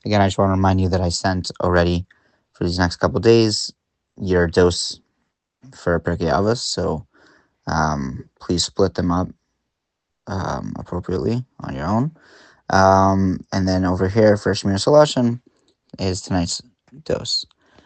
Again, I just want to remind you that I sent already for these next couple days your dose for Pirkei Avos, so please split them up appropriately on your own. And then over here for Shmir Solution is tonight's dose.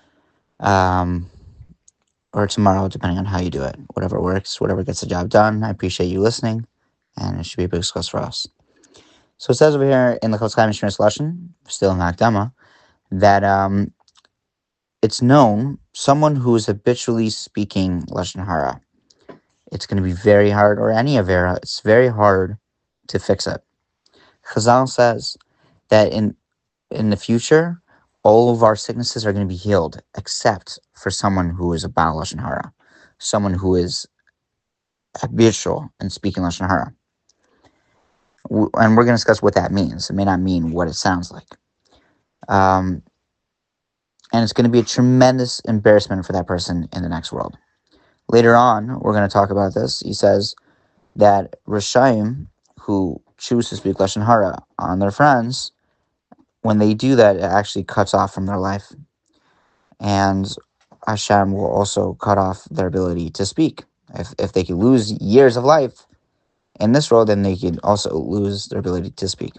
Or tomorrow, depending on how you do it. Whatever works, whatever gets the job done. I appreciate you listening, and it should be a big success for us. So it says over here in the Chofetz Chaim Shmir Solution, still in the Hakdama, that it's known someone who is habitually speaking Lashon Hara, it's going to be very hard, or any Avera, it's very hard to fix it. Chazal says that in the future, all of our sicknesses are going to be healed, except for someone who is a Baal Lashon Hara, someone who is habitual in speaking Lashon Hara. And we're going to discuss what that means. It may not mean what it sounds like. And it's going to be a tremendous embarrassment for that person in the next world. Later on, we're going to talk about this. He says that Rishayim, who choose to speak Lashon Hara on their friends, when they do that, it actually cuts off from their life. And Hashem will also cut off their ability to speak. If they could lose years of life in this world, then they could also lose their ability to speak.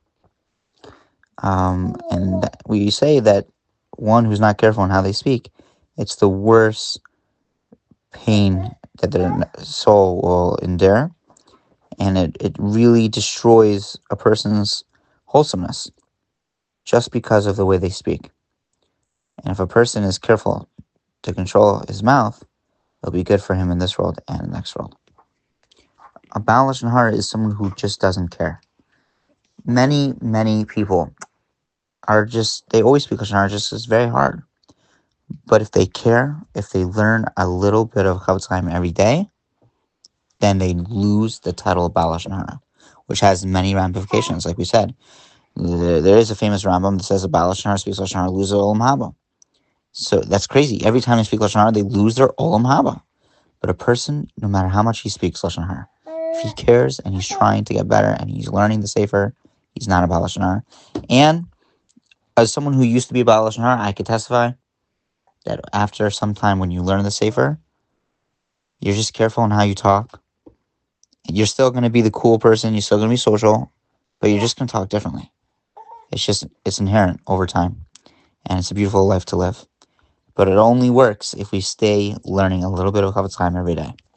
And we say that one who's not careful in how they speak, it's the worst pain that their soul will endure, and it really destroys a person's wholesomeness just because of the way they speak. And if a person is careful to control his mouth, it'll be good for him in this world and the next world. A Baal Lashon Hara is someone who just doesn't care. Many, many people they always speak Lashon Hara, just it's very hard. But if they care, if they learn a little bit of Chofetz Chaim every day, then they lose the title of Baal Lashon Hara, which has many ramifications. Like we said, there is a famous Rambam that says a Baal Lashon Hara speaks Lashon Hara loses Olam Haba. So that's crazy. Every time they speak Lashon Hara, they lose their Olam Haba. But a person, no matter how much he speaks Lashon Hara, if he cares and he's trying to get better and he's learning the Sefer, he's not a Baal Lashon Hara. And as someone who used to be a Baal Lashon Hara, I could testify that after some time when you learn the Sefer, you're just careful in how you talk. You're still going to be the cool person. You're still going to be social, but you're just going to talk differently. It's inherent over time, and it's a beautiful life to live. But it only works if we stay learning a little bit of Chofetz Chaim every day.